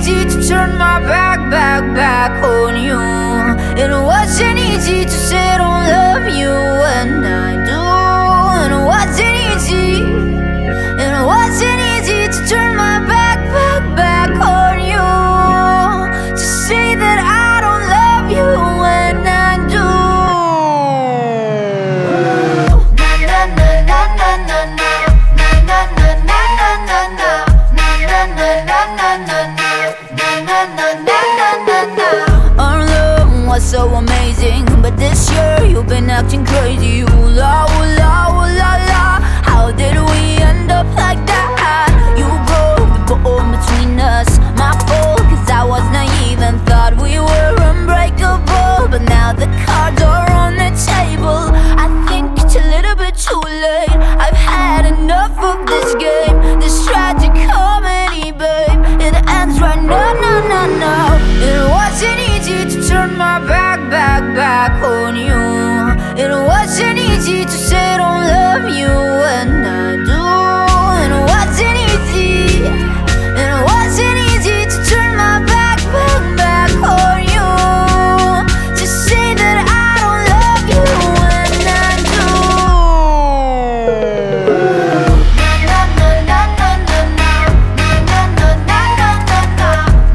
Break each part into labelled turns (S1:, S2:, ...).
S1: easy to turn my back on you. It wasn't easy to say I don't love you when I do. It wasn't easy. It wasn't easy to turn my back on you. To say that I don't love you when I do. Na na na na na na na na na na na na na na. Our love was so amazing, but this year you've been acting crazy. Ooh la ooh la ooh la la. How did we end up like that? You broke the bond between us. My fault, 'cause I was naive and thought we were unbreakable. But now the cards are on the table. I think it's a little bit too late. I've had enough of this game, this tragic comedy, babe. It ends right now, now. It wasn't easy to turn my back on you. It wasn't easy to say I don't love you when I do. It wasn't easy. It wasn't easy to turn my back on you. To say that I don't love you when I do. Na na na na na na na na na na na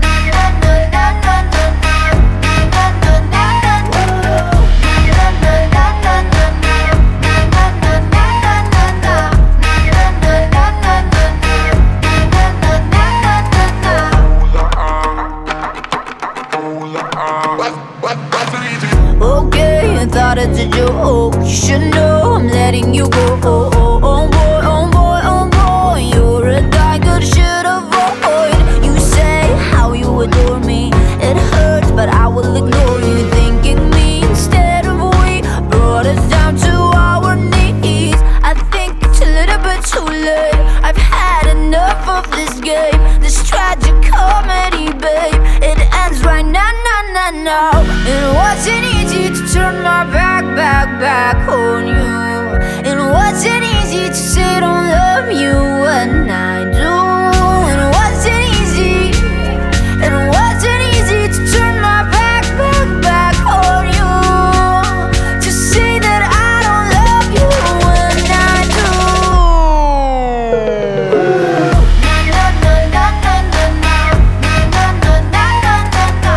S1: Okay, I thought it's a joke. You should know I'm letting you go. Oh boy, you're a guy good should avoid. You say how you adore me. It hurts, but I will ignore you. Thinking me instead of we brought us down to our knees. I think it's a little bit too late. I've had enough of this game, this tragic comedy, babe. It ends right now. It wasn't easy to turn my back on you. It wasn't easy to say I don't love you when I do. It wasn't easy. It wasn't easy to turn my back on you. To say that I don't love you when I do. Na na na na na na na na na na na.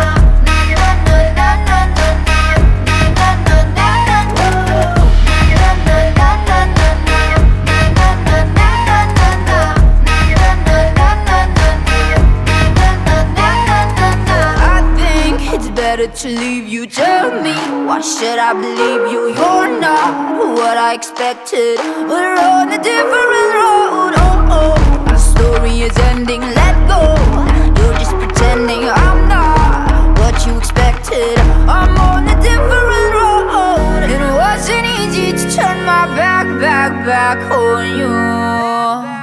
S1: Better to leave you. Tell me, why should I believe you? You're not what I expected. We're on a different road. Oh, our story is ending. Let go. You're just pretending I'm not what you expected. I'm on a different road. It wasn't easy to turn my back on you.